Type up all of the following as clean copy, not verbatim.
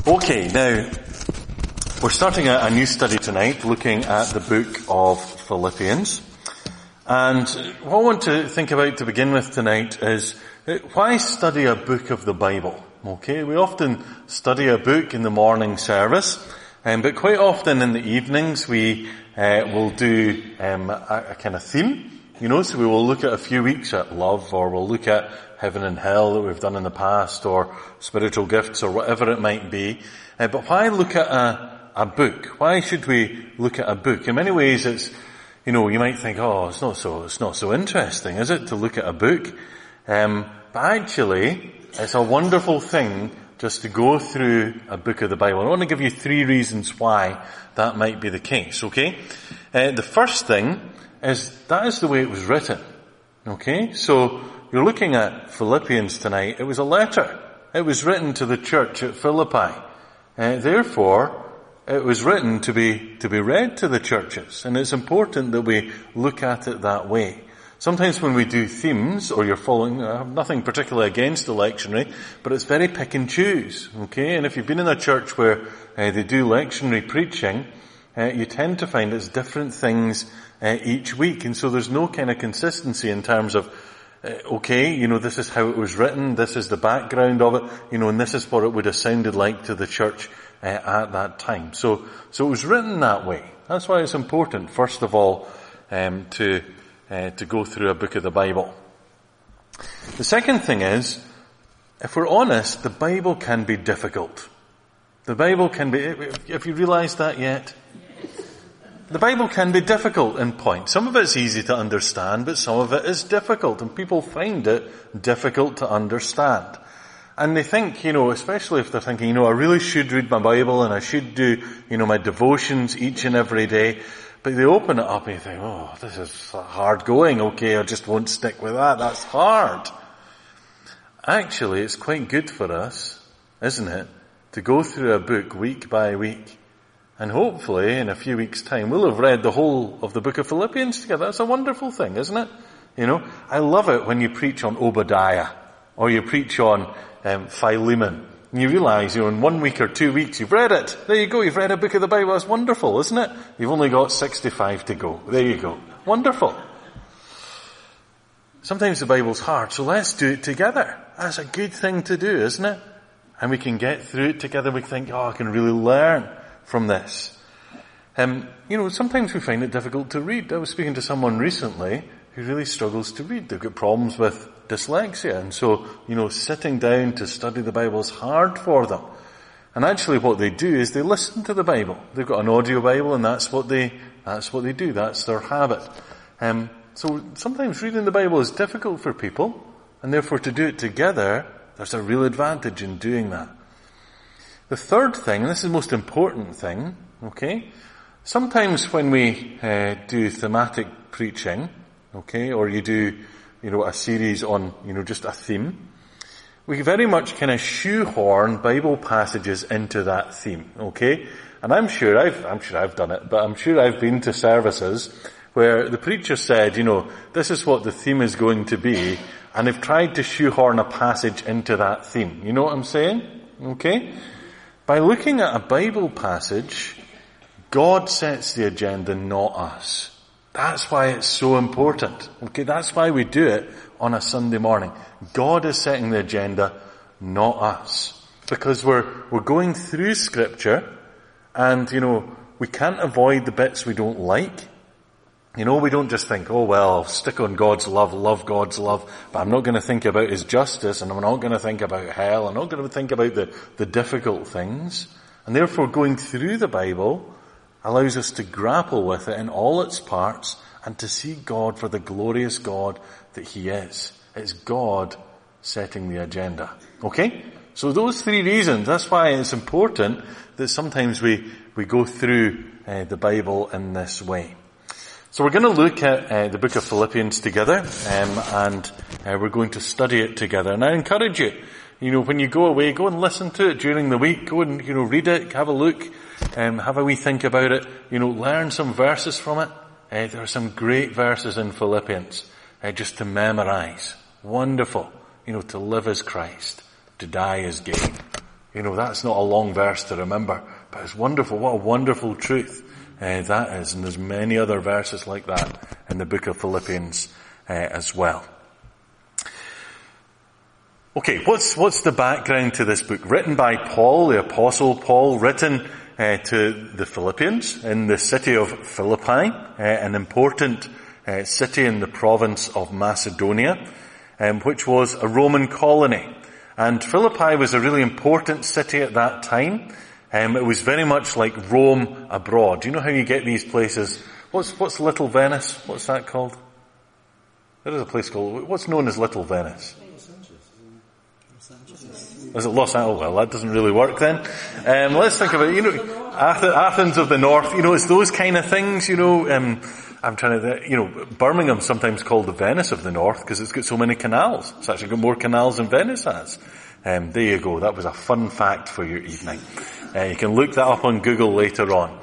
Okay, now, we're starting a new study tonight, looking at the book of Philippians. And what I want to think about to begin with tonight is, why study a book of the Bible? Okay, we often study a book in the morning service, but quite often in the evenings we will do a kind of theme. So we will look at a few weeks at love, or we'll look at heaven and hell that we've done in the past, or spiritual gifts, or whatever it might be. But why look at a book? Why should we look at a book? In many ways it's, you might think, it's not so interesting, is it, to look at a book? But actually, it's a wonderful thing just to go through a book of the Bible. I want to give you 3 reasons why that might be the case, okay? The first thing is, that is the way it was written. Okay? So, you're looking at Philippians tonight. It was a letter. It was written to the church at Philippi. Therefore, it was written to be read to the churches. And it's important that we look at it that way. Sometimes when we do themes, or you're following, I have nothing particularly against the lectionary, but it's very pick and choose. Okay? And if you've been in a church where they do lectionary preaching, you tend to find it's different things each week. And so there's no kind of consistency in terms of, this is how it was written, this is the background of it, and this is what it would have sounded like to the church at that time. So it was written that way. That's why it's important, first of all, to go through a book of the Bible. The second thing is, if we're honest, the Bible can be difficult. The Bible can be, have you realized that yet? The Bible can be difficult in points. Some of it's easy to understand, but some of it is difficult, and people find it difficult to understand. And they think, especially if they're thinking, I really should read my Bible and I should do, my devotions each and every day. But they open it up and you think, this is hard going. Okay, I just won't stick with that. That's hard. Actually, it's quite good for us, isn't it, to go through a book week by week. And hopefully, in a few weeks' time, we'll have read the whole of the book of Philippians together. That's a wonderful thing, isn't it? I love it when you preach on Obadiah, or you preach on Philemon. And you realize, in 1 week or 2 weeks, you've read it. There you go, you've read a book of the Bible. That's wonderful, isn't it? You've only got 65 to go. There you go. Wonderful. Sometimes the Bible's hard, so let's do it together. That's a good thing to do, isn't it? And we can get through it together. We think, I can really learn from this. Sometimes we find it difficult to read. I was speaking to someone recently who really struggles to read. They've got problems with dyslexia, and so, sitting down to study the Bible is hard for them. And actually what they do is they listen to the Bible. They've got an audio Bible, and that's what they do. That's their habit. So sometimes reading the Bible is difficult for people, and therefore to do it together, there's a real advantage in doing that. The third thing, and this is the most important thing, okay? Sometimes when we do thematic preaching, okay, or you do, a series on, just a theme, we very much kind of shoehorn Bible passages into that theme, okay? And I'm sure I've done it, but I'm sure I've been to services where the preacher said, this is what the theme is going to be, and they've tried to shoehorn a passage into that theme. You know what I'm saying? Okay? By looking at a Bible passage, God sets the agenda, not us. That's why it's so important. Okay, that's why we do it on a Sunday morning. God is setting the agenda, not us. Because we're going through Scripture, and, we can't avoid the bits we don't like. We don't just think, I'll stick on God's love God's love, but I'm not going to think about His justice, and I'm not going to think about hell, I'm not going to think about the difficult things. And therefore going through the Bible allows us to grapple with it in all its parts, and to see God for the glorious God that He is. It's God setting the agenda. Okay? So those 3 reasons, that's why it's important that sometimes we go through the Bible in this way. So we're going to look at the book of Philippians together, and we're going to study it together. And I encourage you, when you go away, go and listen to it during the week. Go and, read it, have a look, have a wee think about it. Learn some verses from it. There are some great verses in Philippians, just to memorize. Wonderful. To live as Christ, to die as gain. That's not a long verse to remember, but it's wonderful. What a wonderful truth that is. And there's many other verses like that in the book of Philippians as well. Okay, what's the background to this book? Written by Paul, the Apostle Paul, written to the Philippians in the city of Philippi, an important city in the province of Macedonia, which was a Roman colony. And Philippi was a really important city at that time. It was very much like Rome abroad. Do you know how you get these places? What's Little Venice? What's that called? There is a place called, what's known as Little Venice? Is it Los Angeles? Well, that doesn't really work then. Let's think about it. Athens of the North, it's those kind of things, I'm trying to, Birmingham sometimes called the Venice of the North because it's got so many canals. It's actually got more canals than Venice has. There you go. That was a fun fact for your evening. You can look that up on Google later on.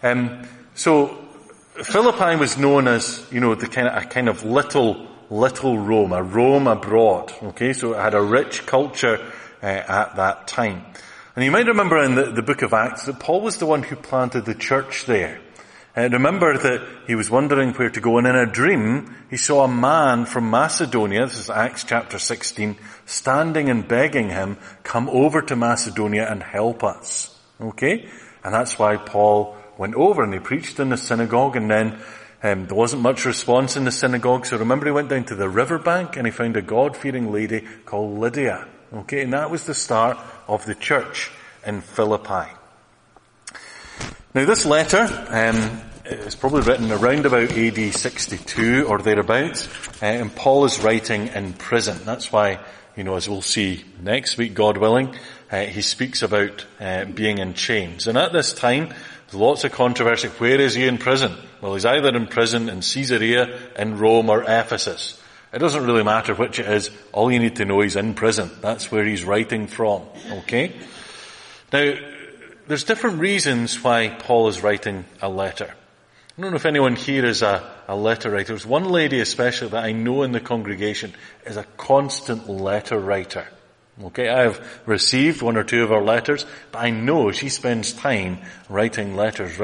So Philippi was known as, a kind of little Rome, a Rome abroad. Okay, so it had a rich culture at that time. And you might remember in the book of Acts that Paul was the one who planted the church there. Remember that he was wondering where to go, and in a dream he saw a man from Macedonia, this is Acts chapter 16, standing and begging him, come over to Macedonia and help us. Okay? And that's why Paul went over and he preached in the synagogue, and then there wasn't much response in the synagogue, so remember he went down to the riverbank and he found a God-fearing lady called Lydia. Okay, and that was the start of the church in Philippi. Now this letter is probably written around about AD 62 or thereabouts, and Paul is writing in prison. That's why, as we'll see next week, God willing, he speaks about being in chains. And at this time, there's lots of controversy. Where is he in prison? Well, he's either in prison in Caesarea, in Rome, or Ephesus. It doesn't really matter which it is. All you need to know he's in prison. That's where he's writing from. Okay? Now, there's different reasons why Paul is writing a letter. I don't know if anyone here is a letter writer. There's one lady especially that I know in the congregation is a constant letter writer. Okay, I have received one or two of her letters, but I know she spends time writing letters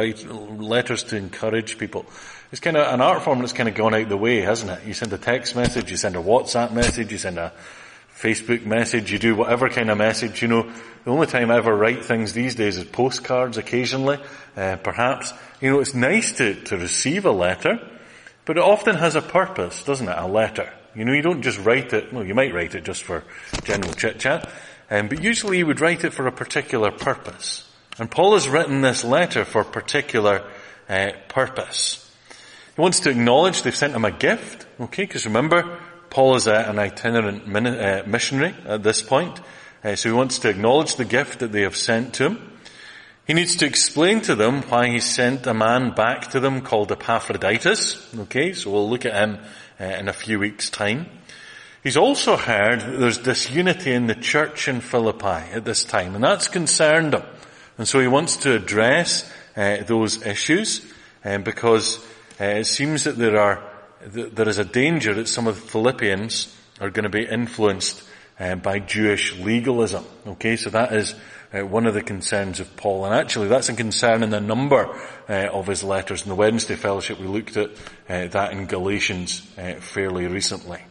to encourage people. It's kind of an art form that's kind of gone out the way, hasn't it? You send a text message, you send a WhatsApp message, you send a Facebook message, you do whatever kind of message, The only time I ever write things these days is postcards occasionally, perhaps. It's nice to receive a letter, but it often has a purpose, doesn't it? A letter. You don't just write it, well, you might write it just for general chit-chat, but usually you would write it for a particular purpose. And Paul has written this letter for a particular purpose. He wants to acknowledge they've sent him a gift, okay, because remember, Paul is an itinerant missionary at this point, so he wants to acknowledge the gift that they have sent to him. He needs to explain to them why he sent a man back to them called Epaphroditus, okay, so we'll look at him in a few weeks' time. He's also heard that there's disunity in the church in Philippi at this time, and that's concerned him. And so he wants to address those issues, because it seems that there is a danger that some of the Philippians are going to be influenced by Jewish legalism. Okay, so that is one of the concerns of Paul. And actually that's a concern in a number of his letters. In the Wednesday Fellowship we looked at that in Galatians fairly recently.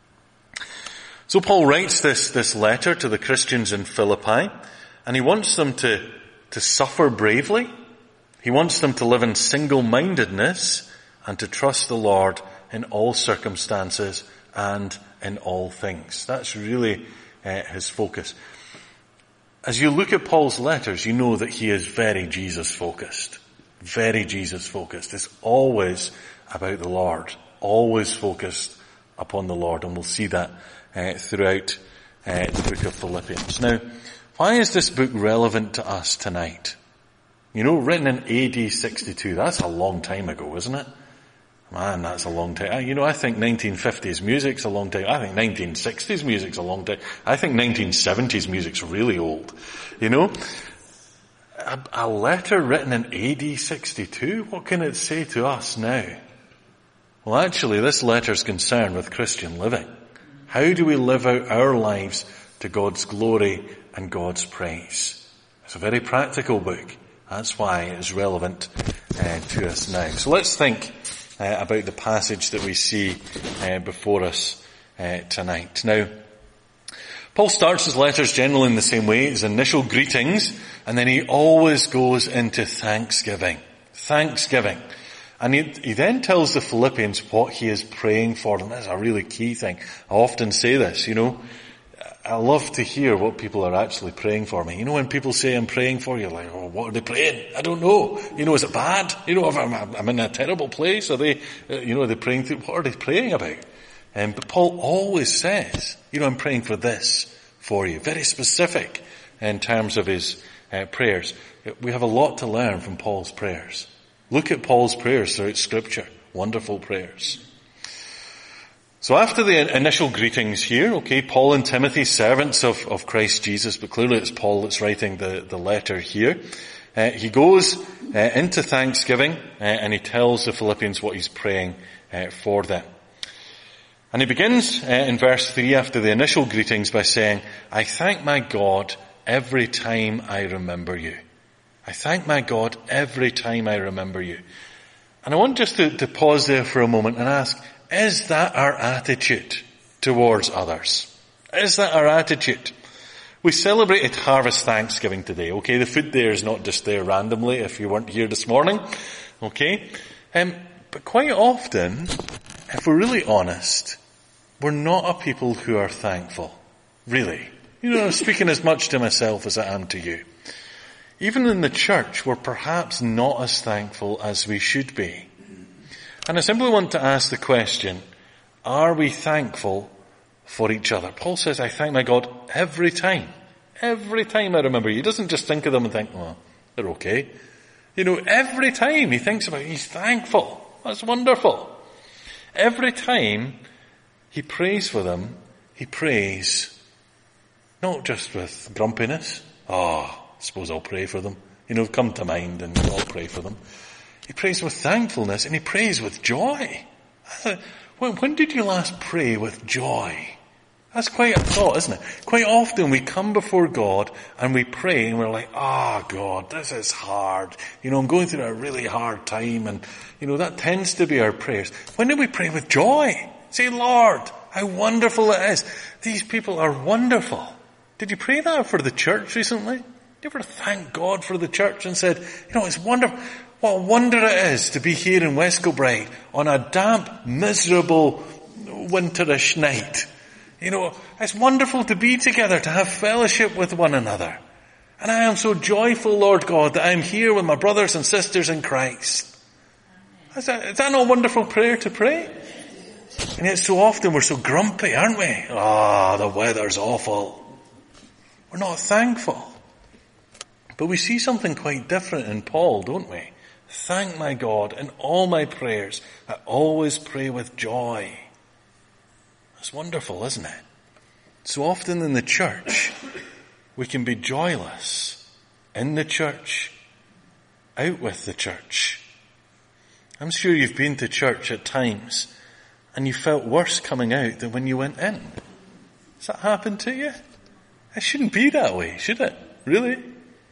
So Paul writes this letter to the Christians in Philippi, and he wants them to suffer bravely. He wants them to live in single-mindedness and to trust the Lord in all circumstances and in all things. That's really his focus. As you look at Paul's letters, you know that he is very Jesus-focused. Very Jesus-focused. It's always about the Lord. Always focused upon the Lord. And we'll see that throughout the book of Philippians. Now, why is this book relevant to us tonight? Written in AD 62. That's a long time ago, isn't it? Man, that's a long time. I think 1950s music's a long time. I think 1960s music's a long time. I think 1970s music's really old. A letter written in AD 62, what can it say to us now? Well, actually, this letter's concerned with Christian living. How do we live out our lives to God's glory and God's praise. It's a very practical book. That's why it is relevant to us now. So let's think about the passage that we see before us tonight. Now, Paul starts his letters generally in the same way, his initial greetings, and then he always goes into thanksgiving. Thanksgiving. And he then tells the Philippians what he is praying for them. That's a really key thing. I often say this, I love to hear what people are actually praying for me. When people say I'm praying for you, like, oh, what are they praying? I don't know. Is it bad? If I'm in a terrible place, are they, are they praying through, what are they praying about? But Paul always says, I'm praying for this for you. Very specific in terms of his prayers. We have a lot to learn from Paul's prayers. Look at Paul's prayers throughout Scripture. Wonderful prayers. So after the initial greetings here, Paul and Timothy, servants of Christ Jesus, but clearly it's Paul that's writing the letter here. He goes into thanksgiving and he tells the Philippians what he's praying for them. And he begins in verse 3 after the initial greetings by saying, I thank my God every time I remember you. I thank my God every time I remember you. And I want just to pause there for a moment and ask, is that our attitude towards others? Is that our attitude? We celebrated Harvest Thanksgiving today, The food there is not just there randomly if you weren't here this morning, But quite often, if we're really honest, we're not a people who are thankful. Really. I'm speaking as much to myself as I am to you. Even in the church, we're perhaps not as thankful as we should be. And I simply want to ask the question, are we thankful for each other? Paul says, I thank my God every time. Every time I remember you. He doesn't just think of them and think, well, they're okay. Every time he thinks about it, he's thankful. That's wonderful. Every time he prays for them, he prays not just with grumpiness. I suppose I'll pray for them. Come to mind and I'll pray for them. He prays with thankfulness and he prays with joy. When did you last pray with joy? That's quite a thought, isn't it? Quite often we come before God and we pray and we're like, God, this is hard. I'm going through a really hard time and, that tends to be our prayers. When did we pray with joy? Say, Lord, how wonderful it is. These people are wonderful. Did you pray that for the church recently? Did you ever thank God for the church and said, it's wonderful. What a wonder it is to be here in West Kilbride on a damp, miserable, winterish night. It's wonderful to be together, to have fellowship with one another. And I am so joyful, Lord God, that I'm here with my brothers and sisters in Christ. Is that not a wonderful prayer to pray? And yet so often we're so grumpy, aren't we? The weather's awful. We're not thankful. But we see something quite different in Paul, don't we? Thank my God in all my prayers. I always pray with joy. That's wonderful, isn't it? So often in the church, we can be joyless. In the church, out with the church. I'm sure you've been to church at times and you felt worse coming out than when you went in. Has that happened to you? It shouldn't be that way, should it? Really?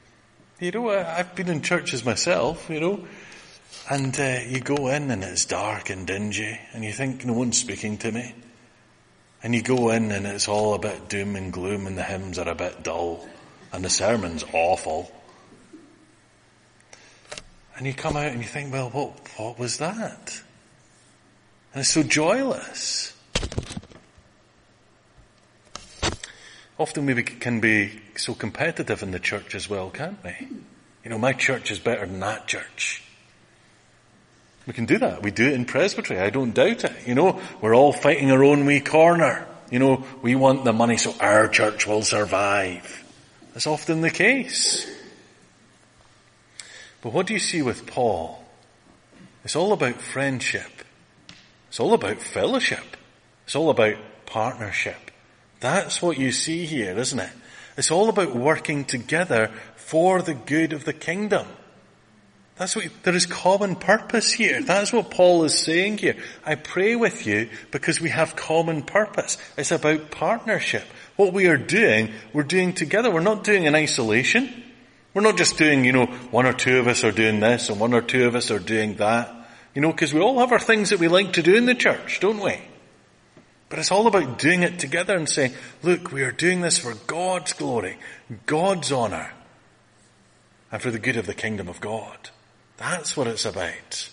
I've been in churches myself, and you go in and it's dark and dingy and you think no one's speaking to me. And you go in and it's all a bit doom and gloom and the hymns are a bit dull and the sermon's awful. And you come out and you think, well, what was that? And it's so joyless. Often we can be so competitive in the church as well, can't we? My church is better than that church. We can do that. We do it in presbytery. I don't doubt it. We're all fighting our own wee corner. We want the money so our church will survive. That's often the case. But what do you see with Paul? It's all about friendship. It's all about fellowship. It's all about partnership. That's what you see here, isn't it? It's all about working together for the good of the kingdom. There is common purpose here. That's what Paul is saying here. I pray with you because we have common purpose. It's about partnership. What we are doing, we're doing together. We're not doing in isolation. We're not just doing, one or two of us are doing this and one or two of us are doing that. Because we all have our things that we like to do in the church, don't we? But it's all about doing it together and saying, look, we are doing this for God's glory, God's honor, and for the good of the kingdom of God. That's what it's about.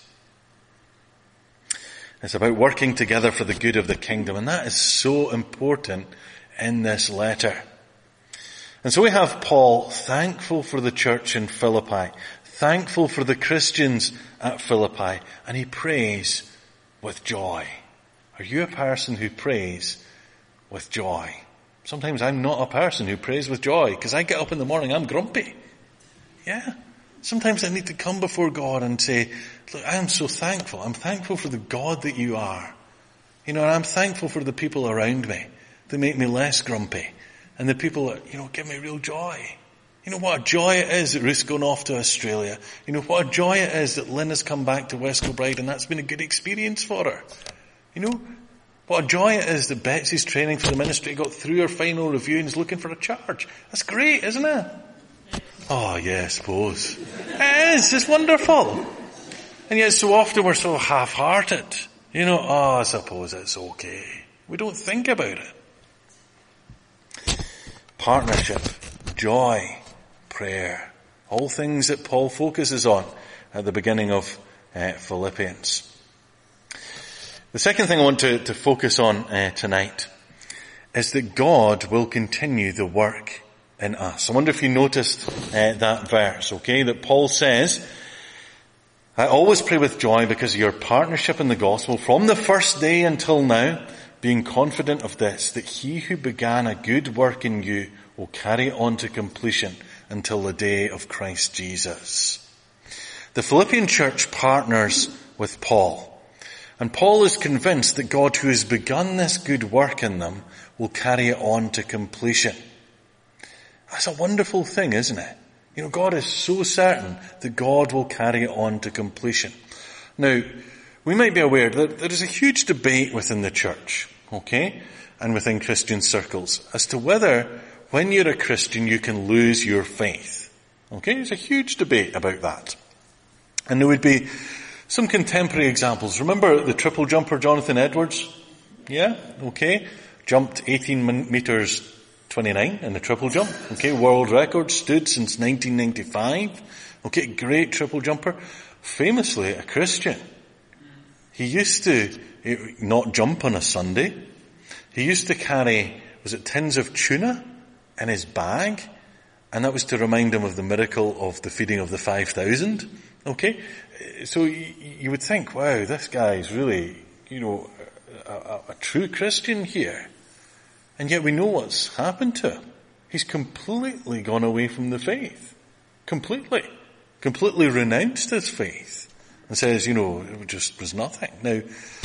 It's about working together for the good of the kingdom, and that is so important in this letter. And so we have Paul thankful for the church in Philippi, thankful for the Christians at Philippi, and he prays with joy. Are you a person who prays with joy? Sometimes I'm not a person who prays with joy, because I get up in the morning, I'm grumpy. Yeah. Sometimes I need to come before God and say, look, I am so thankful. I'm thankful for the God that you are. And I'm thankful for the people around me that make me less grumpy. And the people that, give me real joy. What a joy it is that Ruth's gone off to Australia. What a joy it is that Lynn has come back to West Kilbride and that's been a good experience for her. What a joy it is that Betsy's training for the ministry got through her final review and is looking for a charge. That's great, isn't it? Oh, yeah, I suppose. It is. It's wonderful. And yet so often we're so half-hearted. I suppose it's okay. We don't think about it. Partnership, joy, prayer. All things that Paul focuses on at the beginning of Philippians. The second thing I want to focus on tonight is that God will continue the work in us. I wonder if you noticed that verse, okay, that Paul says, I always pray with joy because of your partnership in the gospel from the first day until now, being confident of this, that he who began a good work in you will carry it on to completion until the day of Christ Jesus. The Philippian church partners with Paul, and Paul is convinced that God who has begun this good work in them will carry it on to completion. That's a wonderful thing, isn't it? God is so certain that God will carry it on to completion. Now, we might be aware that there is a huge debate within the church, okay, and within Christian circles as to whether when you're a Christian you can lose your faith. Okay, there's a huge debate about that. And there would be some contemporary examples. Remember the triple jumper Jonathan Edwards? Yeah, okay. Jumped 18 meters 29 in the triple jump. Okay, world record, stood since 1995. Okay, great triple jumper. Famously a Christian. He used to not jump on a Sunday. He used to carry, tins of tuna in his bag? And that was to remind him of the miracle of the feeding of the 5,000. Okay? So you would think, wow, this guy is really, a true Christian here. And yet we know what's happened to him. He's completely gone away from the faith. Completely renounced his faith. And says, it just was nothing. Now,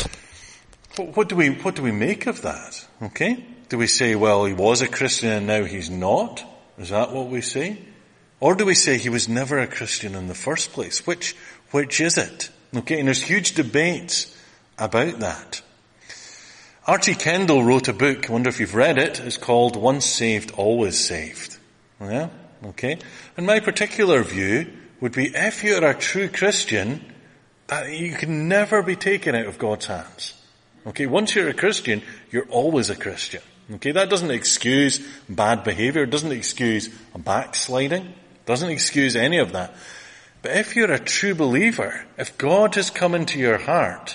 what do we make of that? Okay? Do we say, well, he was a Christian and now he's not? Is that what we say? Or do we say he was never a Christian in the first place? Which is it? Okay? And there's huge debates about that. R.T. Kendall wrote a book, I wonder if you've read it, it's called Once Saved, Always Saved. Yeah? Okay? And my particular view would be if you're a true Christian, that you can never be taken out of God's hands. Okay? Once you're a Christian, you're always a Christian. Okay? That doesn't excuse bad behavior, it doesn't excuse a backsliding, doesn't excuse any of that. But if you're a true believer, if God has come into your heart,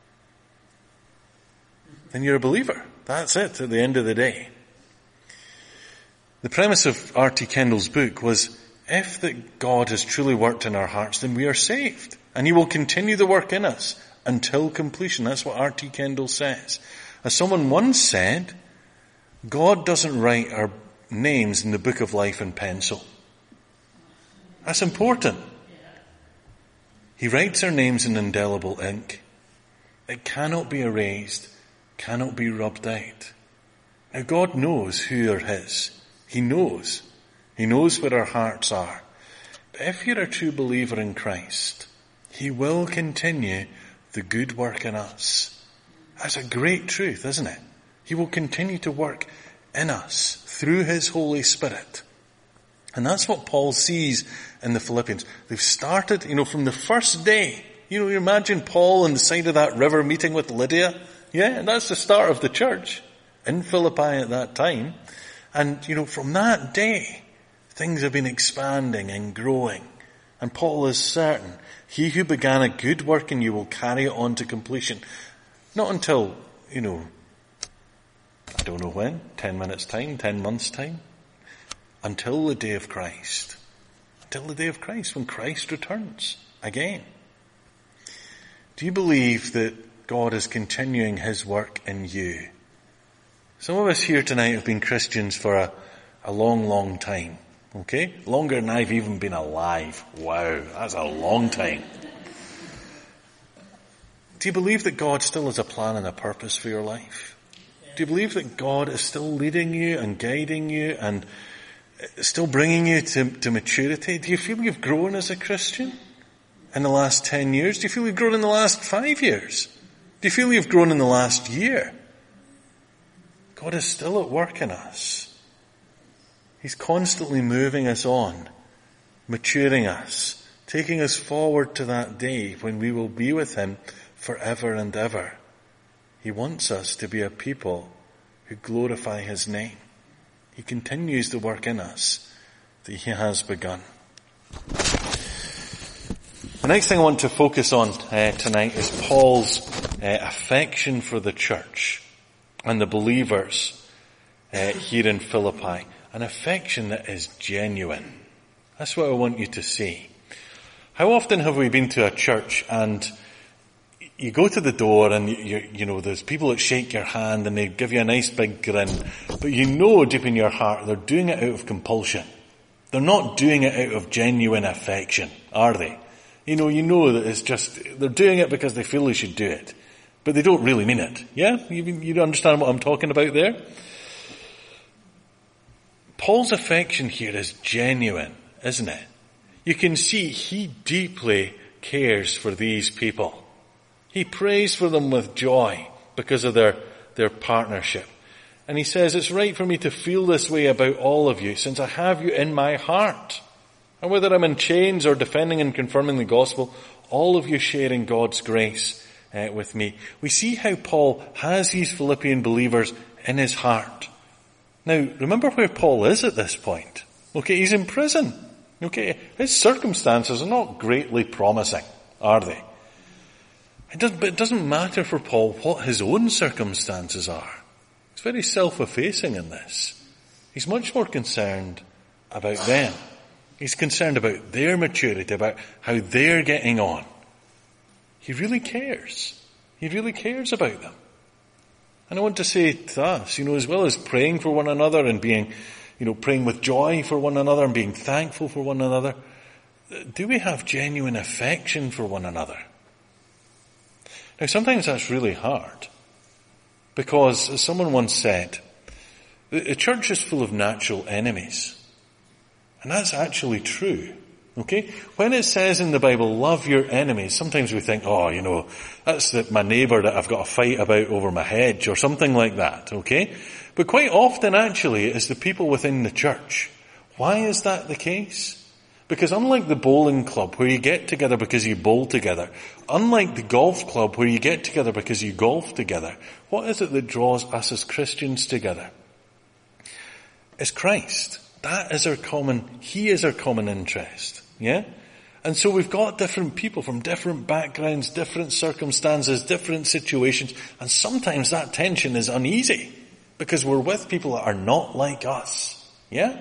then you're a believer. That's it at the end of the day. The premise of R.T. Kendall's book was, if that God has truly worked in our hearts, then we are saved. And he will continue the work in us until completion. That's what R.T. Kendall says. As someone once said, God doesn't write our names in the book of life in pencil. That's important. He writes our names in indelible ink. It cannot be erased, cannot be rubbed out. Now God knows who are his. He knows. He knows where our hearts are. But if you're a true believer in Christ, he will continue the good work in us. That's a great truth, isn't it? He will continue to work in us through his Holy Spirit. And that's what Paul sees in the Philippians. They've started, from the first day. You imagine Paul on the side of that river meeting with Lydia. Yeah, and that's the start of the church in Philippi at that time. And, from that day, things have been expanding and growing. And Paul is certain, he who began a good work in you will carry it on to completion. Not until, I don't know when, 10 minutes time, 10 months time. Until the day of Christ. Until the day of Christ, when Christ returns again. Do you believe that God is continuing his work in you? Some of us here tonight have been Christians for a long, long time. Okay? Longer than I've even been alive. Wow, that's a long time. Do you believe that God still has a plan and a purpose for your life? Do you believe that God is still leading you and guiding you and still bringing you to maturity? Do you feel you've grown as a Christian in the last 10 years? Do you feel you've grown in the last 5 years? Do you feel you've grown in the last year? God is still at work in us. He's constantly moving us on, maturing us, taking us forward to that day when we will be with him forever and ever. He wants us to be a people who glorify his name. He continues the work in us that he has begun. The next thing I want to focus on tonight is Paul's affection for the church and the believers here in Philippi. An affection that is genuine. That's what I want you to see. How often have we been to a church and you go to the door and there's people that shake your hand and they give you a nice big grin, but deep in your heart they're doing it out of compulsion. They're not doing it out of genuine affection, are they? You know that it's just, they're doing it because they feel they should do it, but they don't really mean it. Yeah? You understand what I'm talking about there? Paul's affection here is genuine, isn't it? You can see he deeply cares for these people. He prays for them with joy because of their partnership. And he says, it's right for me to feel this way about all of you, since I have you in my heart. And whether I'm in chains or defending and confirming the gospel, all of you sharing God's grace with me. We see how Paul has these Philippian believers in his heart. Now, remember where Paul is at this point. Okay, he's in prison. Okay, his circumstances are not greatly promising, are they? But it doesn't matter for Paul what his own circumstances are. He's very self-effacing in this. He's much more concerned about them. He's concerned about their maturity, about how they're getting on. He really cares. He really cares about them. And I want to say to us, as well as praying for one another and being, praying with joy for one another and being thankful for one another, do we have genuine affection for one another? Now, sometimes that's really hard because, as someone once said, the church is full of natural enemies. And that's actually true. Okay? When it says in the Bible, love your enemies, sometimes we think, that's my neighbour that I've got a fight about over my hedge or something like that. Okay? But quite often actually it is the people within the church. Why is that the case? Because unlike the bowling club where you get together because you bowl together, unlike the golf club where you get together because you golf together, what is it that draws us as Christians together? It's Christ. He is our common interest. Yeah? And so we've got different people from different backgrounds, different circumstances, different situations, and sometimes that tension is uneasy because we're with people that are not like us. Yeah?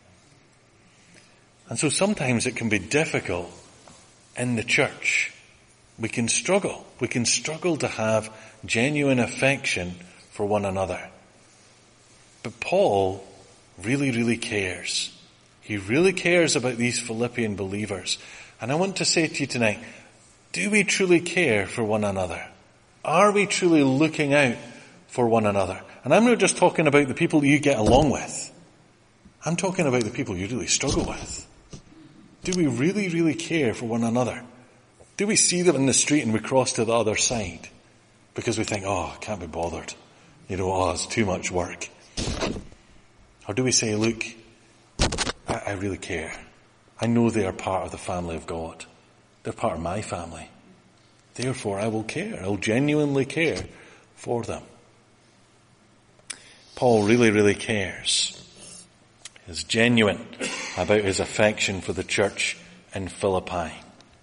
And so sometimes it can be difficult in the church. We can struggle. We can struggle to have genuine affection for one another. But Paul really, really cares. He really cares about these Philippian believers. And I want to say to you tonight, do we truly care for one another? Are we truly looking out for one another? And I'm not just talking about the people that you get along with. I'm talking about the people you really struggle with. Do we really, really care for one another? Do we see them in the street and we cross to the other side because we think, I can't be bothered. It's too much work. Or do we say, look, I really care. I know they are part of the family of God. They're part of my family. Therefore, I will care. I'll genuinely care for them. Paul really, really cares. He's genuine about his affection for the church in Philippi.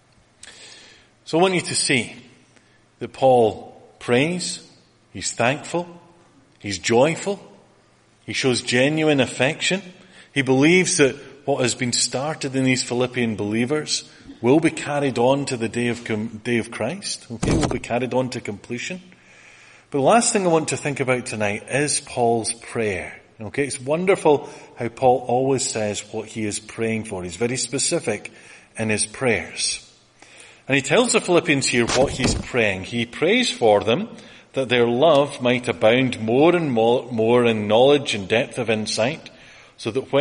So I want you to see that Paul prays, he's thankful, he's joyful, he shows genuine affection. He believes that what has been started in these Philippian believers will be carried on to the day of Christ. Okay, will be carried on to completion. But the last thing I want to think about tonight is Paul's prayer. Okay, it's wonderful how Paul always says what he is praying for. He's very specific in his prayers. And he tells the Philippians here what he's praying. He prays for them that their love might abound more and more in knowledge and depth of insight, so that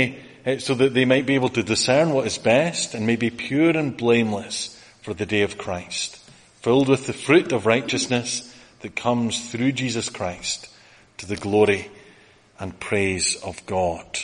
they might be able to discern what is best and may be pure and blameless for the day of Christ, filled with the fruit of righteousness that comes through Jesus Christ to the glory and praise of God.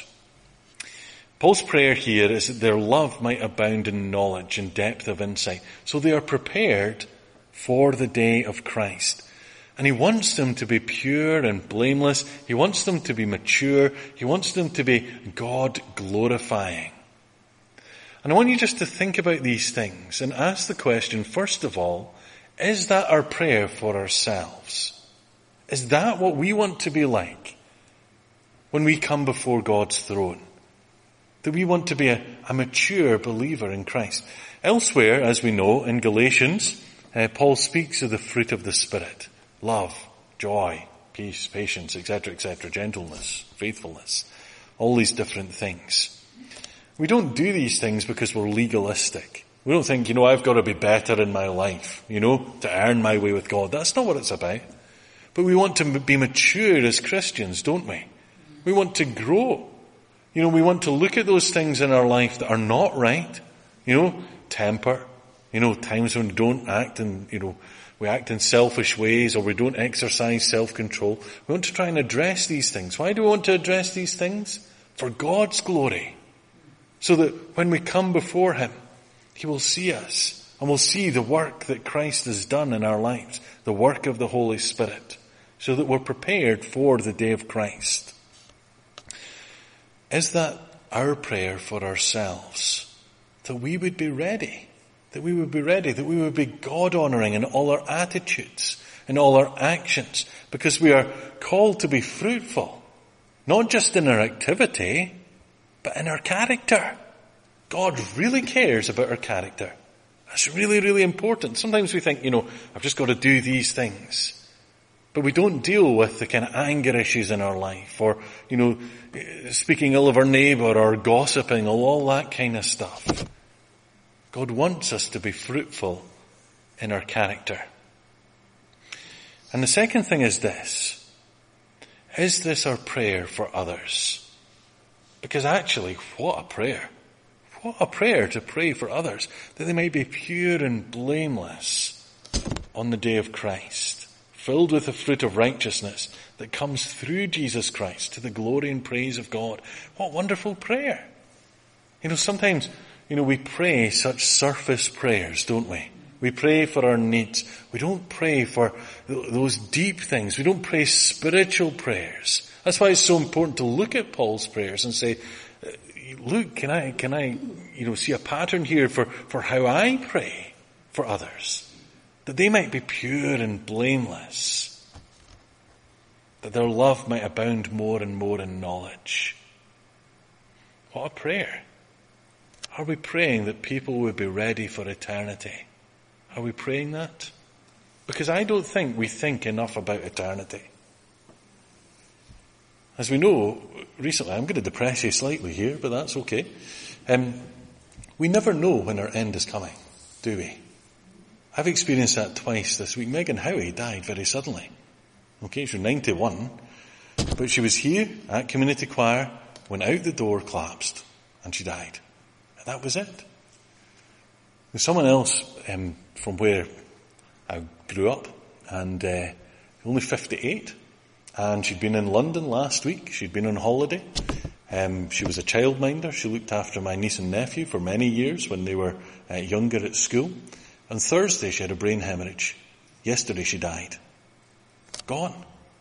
Paul's prayer here is that their love might abound in knowledge and depth of insight, so they are prepared for the day of Christ. And he wants them to be pure and blameless. He wants them to be mature. He wants them to be God glorifying. And I want you just to think about these things and ask the question, first of all, is that our prayer for ourselves? Is that what we want to be like when we come before God's throne? That we want to be a mature believer in Christ. Elsewhere, as we know, in Galatians, Paul speaks of the fruit of the Spirit. Love, joy, peace, patience, etc., gentleness, faithfulness. All these different things. We don't do these things because we're legalistic. We don't think, I've got to be better in my life, to earn my way with God. That's not what it's about. But we want to be mature as Christians, don't we? We want to grow. We want to look at those things in our life that are not right. Temper. Times when we don't act and, we act in selfish ways or we don't exercise self-control. We want to try and address these things. Why do we want to address these things? For God's glory. So that when we come before Him, He will see us and we'll see the work that Christ has done in our lives, the work of the Holy Spirit, so that we're prepared for the day of Christ. Is that our prayer for ourselves? That we would be ready. That we would be ready. That we would be God-honoring in all our attitudes, in all our actions. Because we are called to be fruitful. Not just in our activity, but in our character. God really cares about our character. That's really, really important. Sometimes we think, I've just got to do these things. But we don't deal with the kind of anger issues in our life or, speaking ill of our neighbour or gossiping or all that kind of stuff. God wants us to be fruitful in our character. And the second thing is this. Is this our prayer for others? Because actually, what a prayer. What a prayer to pray for others, that they might be pure and blameless on the day of Christ, filled with the fruit of righteousness that comes through Jesus Christ to the glory and praise of God. What wonderful prayer. Sometimes, we pray such surface prayers, don't we? We pray for our needs. We don't pray for those deep things. We don't pray spiritual prayers. That's why it's so important to look at Paul's prayers and say, look, can I see a pattern here for how I pray for others? That they might be pure and blameless. That their love might abound more and more in knowledge. What a prayer. Are we praying that people would be ready for eternity? Are we praying that? Because I don't think we think enough about eternity. As we know, recently, I'm going to depress you slightly here, but that's okay. We never know when our end is coming, do we? I've experienced that twice this week. Megan Howie died very suddenly. Okay, she was 91, but she was here at community choir, went out the door, collapsed, and she died. And that was it. There's someone else from where I grew up, and only 58, and she'd been in London last week. She'd been on holiday. She was a childminder. She looked after my niece and nephew for many years when they were younger at school. On Thursday she had a brain hemorrhage. Yesterday she died. Gone.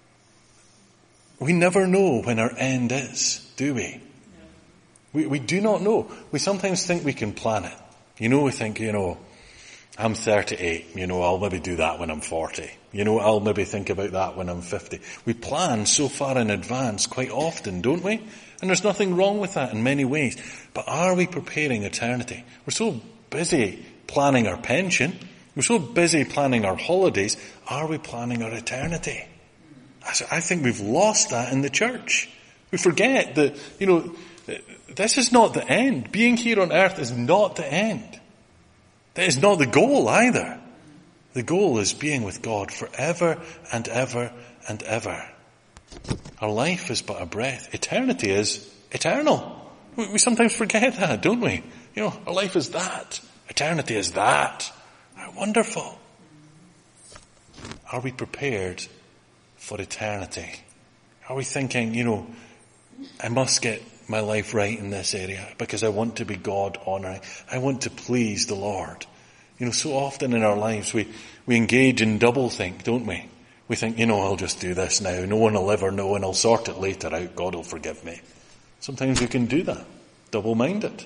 We never know when our end is, do we? We do not know. We sometimes think we can plan it. We think, I'm 38, I'll maybe do that when I'm 40. I'll maybe think about that when I'm 50. We plan so far in advance quite often, don't we? And there's nothing wrong with that in many ways. But are we preparing eternity? We're so busy planning our pension. We're so busy planning our holidays. Are we planning our eternity? I think we've lost that in the church. We forget that, this is not the end. Being here on earth is not the end. That is not the goal either. The goal is being with God forever and ever and ever. Our life is but a breath. Eternity is eternal. We sometimes forget that, don't we? Our life is that. Eternity is that. How wonderful. Are we prepared for eternity? Are we thinking, I must get my life right in this area because I want to be God honoring. I want to please the Lord. So often in our lives we engage in doublethink, don't we? We think, I'll just do this now. No one will ever know and I'll sort it later out. God will forgive me. Sometimes we can do that. Double-minded.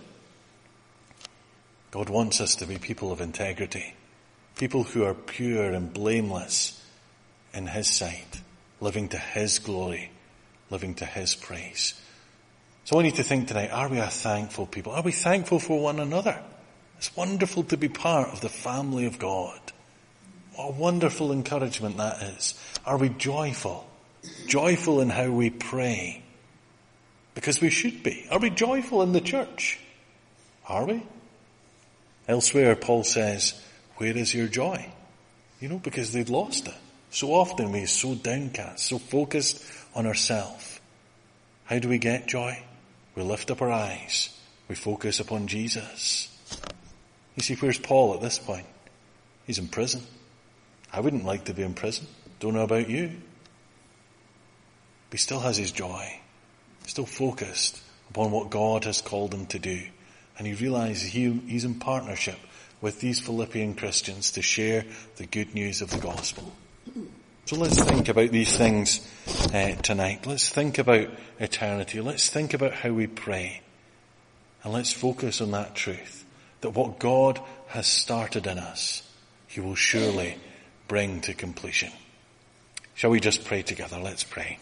God wants us to be people of integrity. People who are pure and blameless in His sight. Living to His glory. Living to His praise. So I want you to think tonight, are we a thankful people? Are we thankful for one another? It's wonderful to be part of the family of God. What a wonderful encouragement that is. Are we joyful? Joyful in how we pray? Because we should be. Are we joyful in the church? Are we? Elsewhere, Paul says, where is your joy? Because they've lost it. So often we're so downcast, so focused on ourselves. How do we get joy? We lift up our eyes. We focus upon Jesus. You see, where's Paul at this point? He's in prison. I wouldn't like to be in prison. Don't know about you. But he still has his joy. Still focused upon what God has called him to do. And he realizes he's in partnership with these Philippian Christians to share the good news of the gospel. So let's think about these things tonight. Let's think about eternity. Let's think about how we pray. And let's focus on that truth. That what God has started in us, He will surely bring to completion. Shall we just pray together? Let's pray.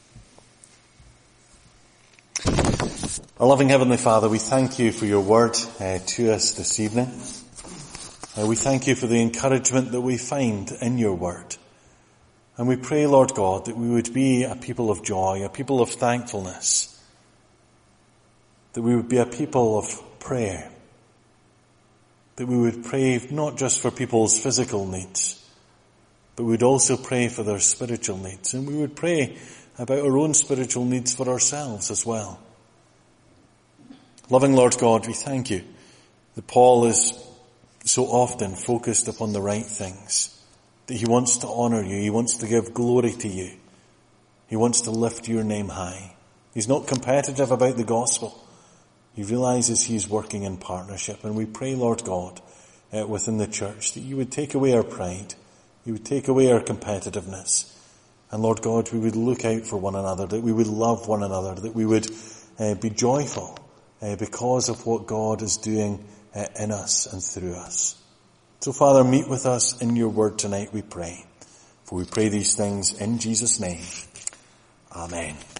Our loving Heavenly Father, we thank You for Your word to us this evening. We thank You for the encouragement that we find in Your word. And we pray, Lord God, that we would be a people of joy, a people of thankfulness. That we would be a people of prayer. That we would pray not just for people's physical needs, but we would also pray for their spiritual needs. And we would pray about our own spiritual needs for ourselves as well. Loving Lord God, we thank You that Paul is so often focused upon the right things. That he wants to honor You. He wants to give glory to You. He wants to lift Your name high. He's not competitive about the gospel. He realizes he's working in partnership. And we pray, Lord God, within the church, that You would take away our pride. You would take away our competitiveness. And Lord God, we would look out for one another, that we would love one another, that we would be joyful because of what God is doing in us and through us. So Father, meet with us in Your word tonight, we pray. For we pray these things in Jesus' name. Amen.